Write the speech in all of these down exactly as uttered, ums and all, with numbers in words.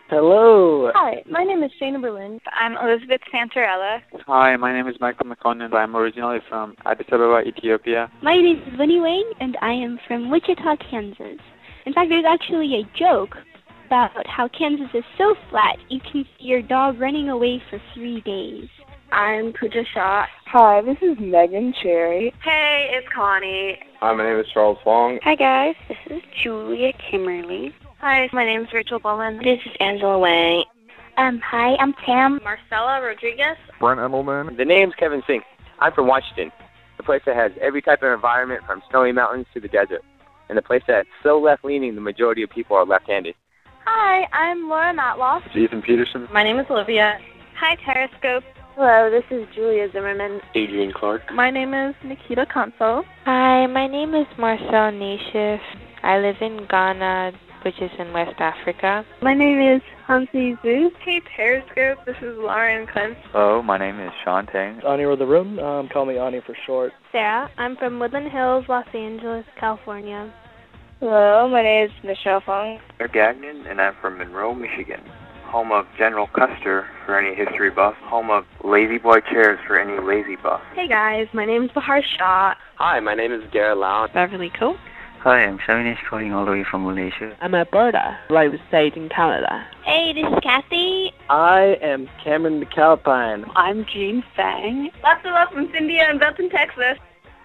Hello. Hi, my name is Shayna Berlin. I'm Elizabeth Santarella. Hi, my name is Michael McConan. I'm originally from Addis Ababa, Ethiopia. My name is Winnie Wang, and I am from Wichita, Kansas. In fact, there's actually a joke about how Kansas is so flat you can see your dog running away for three days. I'm Pooja Shah. Hi, this is Megan Cherry. Hey, it's Connie. Hi, my name is Charles Wong. Hi guys, this is Julia Kimmerly. Hi, my name is Rachel Bowman. This is Angela Wang. Um, hi, I'm Tam. Marcella Rodriguez. Brent Edelman. The name's Kevin Singh. I'm from Washington, the place that has every type of environment from snowy mountains to the desert, and the place that's so left-leaning the majority of people are left-handed. Hi, I'm Laura Matloff. Ethan Peterson. My name is Olivia. Hi, Terrascope. Hello, this is Julia Zimmerman. Adrian Clark. My name is Nikita Conso. Hi, my name is Marcel Nashif. I live in Ghana, which is in West Africa. My name is Hansi Zhu. Hey, Periscope. This is Lauren Kuntz. Hello, my name is Sean Tang. Ani of the room. Um, call me Ani for short. Sarah. I'm from Woodland Hills, Los Angeles, California. Hello, my name is Michelle Fong. I'm Gagnon, and I'm from Monroe, Michigan. Home of General Custer for any history buff. Home of Lazy Boy Chairs for any lazy buff. Hey guys, my name is Bahar Shah. Hi, my name is Garrett Lau. Beverly Coe. Hi, I'm Shavinesh calling all the way from Malaysia. I'm Alberta, Rose State in Canada. Hey, this is Kathy. I am Cameron McAlpine. I'm Jean Fang. Lots of love from Cindy and Belton, Texas.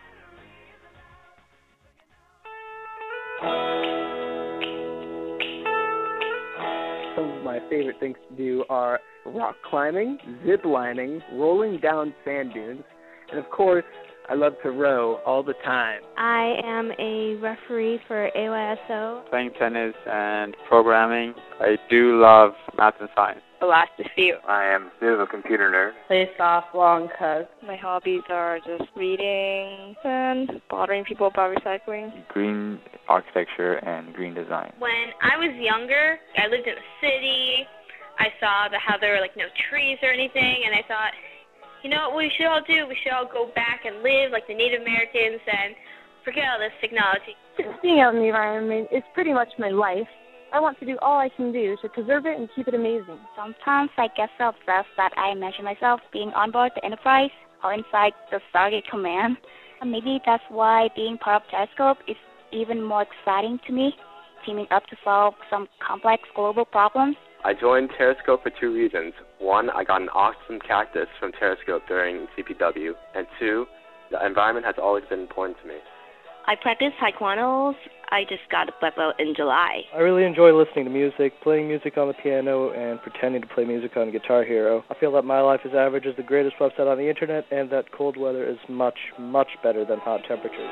Some of my favorite things to do are rock climbing, zip lining, rolling down sand dunes, and of course, I love to row all the time. I am a referee for A Y S O. Playing tennis and programming. I do love math and science. Philosophy. I am a bit of a computer nerd. Play softball and cook. My hobbies are just reading and bothering people about recycling. Green architecture and green design. When I was younger, I lived in a city. I saw the, how there were like no trees or anything, and I thought, you know what we should all do? We should all go back and live like the Native Americans and forget all this technology. Being out in the environment is pretty much my life. I want to do all I can do to preserve it and keep it amazing. Sometimes I get so obsessed that I imagine myself being on board the Enterprise or inside the Stargate Command. And maybe that's why being part of Telescope is even more exciting to me, teaming up to solve some complex global problems. I joined Terrascope for two reasons. One, I got an awesome cactus from Terrascope during C P W. And two, the environment has always been important to me. I practice taekwondo. I just got a black belt in July. I really enjoy listening to music, playing music on the piano, and pretending to play music on Guitar Hero. I feel that my life is average is the greatest website on the internet, and that cold weather is much, much better than hot temperatures.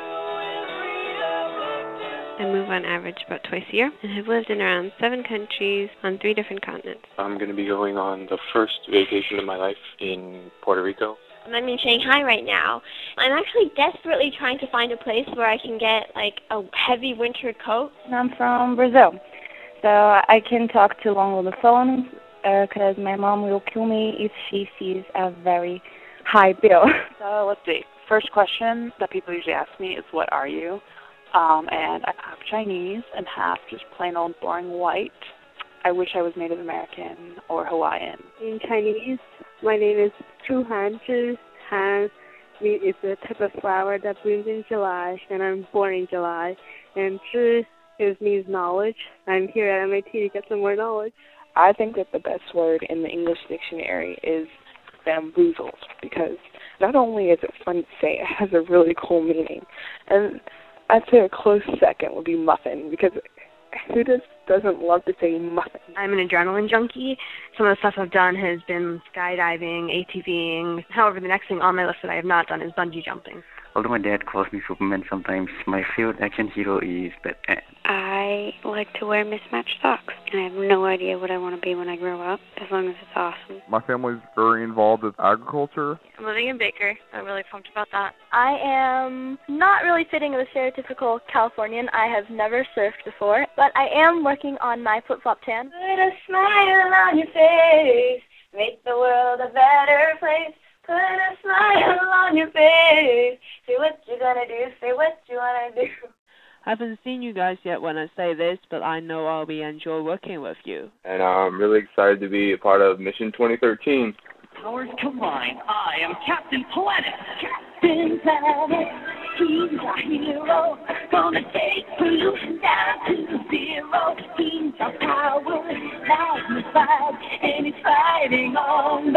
I move on average about twice a year, and have lived in around seven countries on three different continents. I'm going to be going on the first vacation of my life in Puerto Rico. I'm in Shanghai right now. I'm actually desperately trying to find a place where I can get like a heavy winter coat. I'm from Brazil, so I can talk too long on the phone because uh, my mom will kill me if she sees a very high bill. So let's see. First question that people usually ask me is, what are you? Um, and I'm half Chinese and half just plain old boring white. I wish I was Native American or Hawaiian. In Chinese, my name is Chu Han. Zhi Han is a type of flower that blooms in July, and I'm born in July. And Zhi is means knowledge. I'm here at M I T to get some more knowledge. I think that the best word in the English dictionary is bamboozled, because not only is it fun to say, it has a really cool meaning. And I'd say a close second would be muffin, because who does, doesn't love to say muffin? I'm an adrenaline junkie. Some of the stuff I've done has been skydiving, ATVing. However, the next thing on my list that I have not done is bungee jumping. Although my dad calls me Superman sometimes, my favorite action hero is Batman. I like to wear mismatched socks, and I have no idea what I want to be when I grow up, as long as it's awesome. My family's very involved with agriculture. I'm living in Baker. I'm really pumped about that. I am not really fitting the stereotypical Californian. I have never surfed before, but I am working on my flip-flop tan. Put a smile on your face, make the world a better place. Put a smile on your face, say what you're gonna do, say what you wanna do. I haven't seen you guys yet when I say this, but I know I'll be enjoy working with you. And I'm really excited to be a part of Mission twenty thirteen. Powers combine. I am Captain Planet. Captain Planet, he's our hero. Gonna take pollution down to zero. He's our power magnified, and he's fighting on